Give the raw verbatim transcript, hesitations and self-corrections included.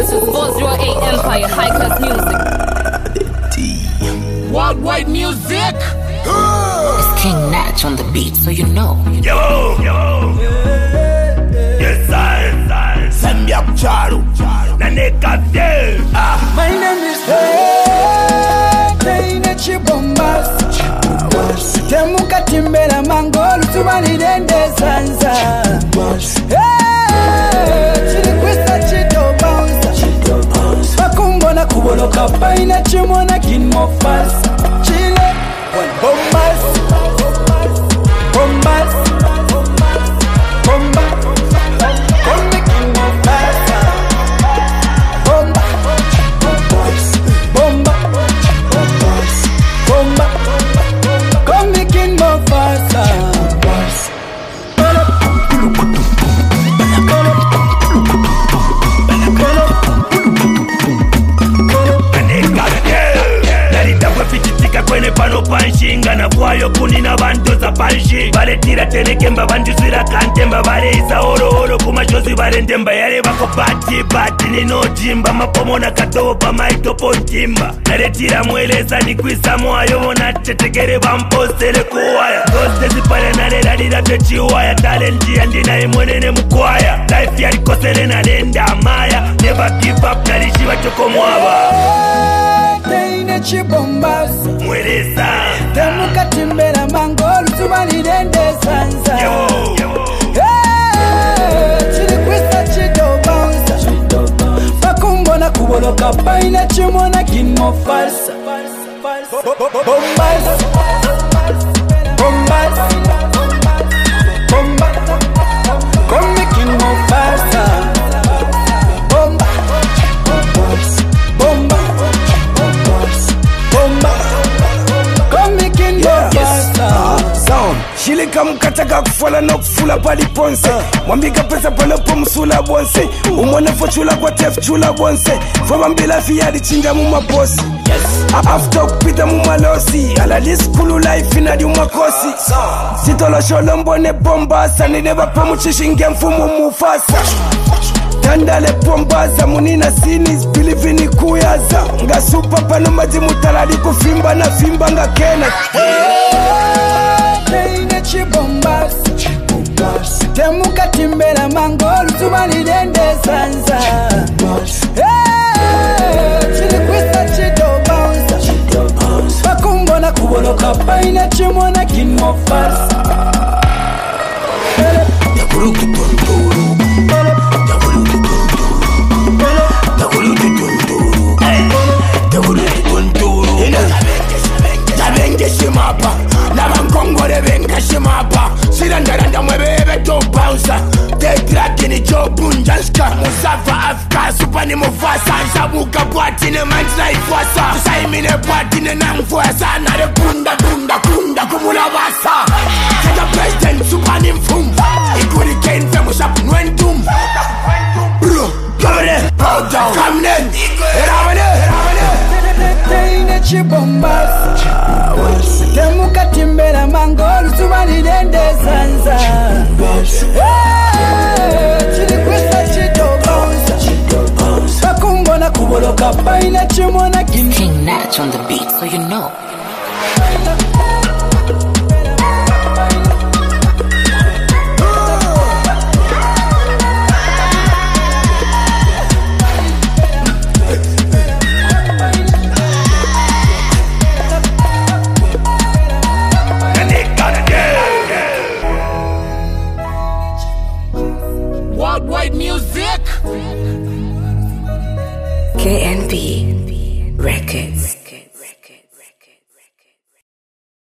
This is four oh eight Empire High Class Music. Worldwide music. It's King Natch on the beat, so you know. Yo, yo. Yes, I, I. Samyak Charu. Naneka Vye. My name is Hey. Taina Chibombas. Temuka timbela mangolu tubani dende sansa. Hey. Chili kwista chito bounce. Makumbo na kuboloka paina chimona kinmo fast. Chile. Bombas. Bombas. Bombas. Come kinmo fast. Bomba. Bomba. Bomba. Come kinmo fast. Kwene pano panshinga na kwayo kunina bantu za panshi baletira tenekemba banduzira kantemba baleisa oro oro kumashozi balendemba yale bako bati bati nino jimba mapomo na katobo pa maitopo njimba naletira mweleza ni kwisa mwayo mona chetegere bamposele kuwaya doste zipale nalela techiwaya talenti ya ndina imwenene mkwaya life ya likosele na lenda amaya never give up nalishiwa choko mwaba Taina Chibombas. Mweleza Temuka timbela mangolu tubani dende sansa. Yo, yo. Hey, chili kwista chito bounce. Makumbo na kuboloka paina chimona kinmo falsa. Bombas. Bombas. Bombas. Come kinmo falsa. Bomba. Bomba. Shilika mkataka kufala no kufula pali ponse Mwambika pesa panopo msula bonse Umwana fochula kwa tef chula bonse Fama mbila fiyadi chinja muma posi After kupita muma losi Alalis kulu life inadi umakosi Sitolo sholo mbone bombasa Nideba pamuchishinge mfumu mufasa Tandale pombaza munina sinis believe ni kuyaza Nga super pano maji mutalali kufimba na fimba nga kena Taina Chibombas. Temuka timbela mangolu tubani dende sansa. Hey, chili kwista chito bounce. Makumbo na kuboloka paina chimona kinmo falsa. Yakulu kutunduru Yakulu kutunduru Yakulu kutunduru Yakulu kutunduru Yabenge shimapa Nabankongore benga shimapa Sirandaranda mwebebe to bounce They dragini jo bunjanska Musafa Afka supani mufasa Shabuka bwatine manjna ifwasa Tusaimine bwatine nangfwasa Nare kunda kunda kunda kumula basa Kata president supani mfum Ikuri kain fe musap nwentum Bro, kamene, bow down Kamenen, eramene, eramene Taina Chibombas. Temuka timbela mangolu tubani dende sansa. Hey, chili kwista chito bounce. Makumbo na kuboloka paina chimona kinmo. King Natch on the beat, so you know. Worldwide music. K N B Records.